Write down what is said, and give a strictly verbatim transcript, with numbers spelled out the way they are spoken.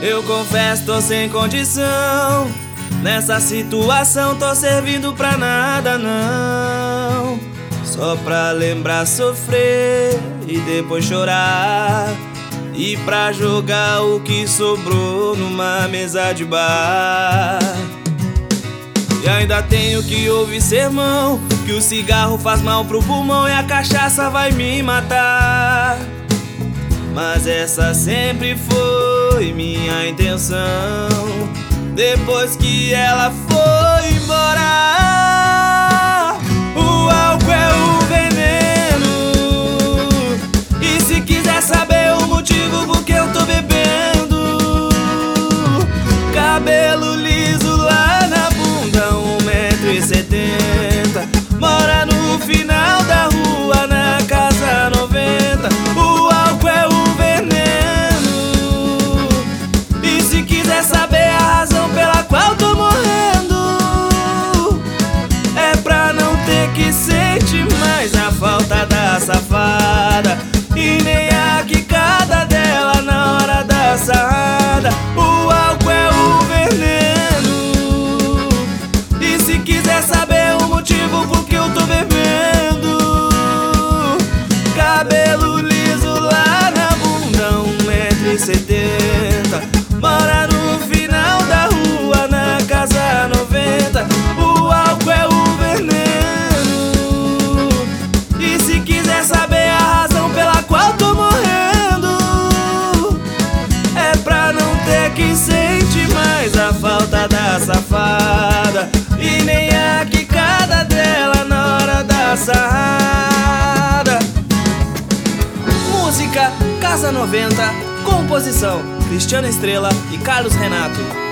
Eu confesso, tô sem condição. Nessa situação tô servindo pra nada, não. Só pra lembrar, sofrer e depois chorar, e pra jogar o que sobrou numa mesa de bar. E ainda tenho que ouvir sermão, que o cigarro faz mal pro pulmão e a cachaça vai me matar. Mas essa sempre foi minha intenção, depois que ela foi embora. O álcool é o veneno, e se quiser saber o motivo por que eu tô bebendo, cabelo liso lá na bunda, um metro e setenta, mora no final da rua, na casa noventa. O álcool é o veneno, e se quiser saber a razão pela qual tô morrendo, é pra não ter que sentir mais a falta da safada, e nem a quicada dela na hora da sarrada. O álcool é o veneno, e se quiser saber o motivo por que eu tô bebendo, cabelo liso lá na bunda, um metro e setenta, mora no final da rua, na casa noventa. O álcool é o veneno, e se quiser saber a razão pela qual tô morrendo, é pra não ter que sentir mais a falta da safada, e nem a quicada dela na hora da sarrada. Música Casa noventa, composição Cristiano Estrela e Carlos Renato.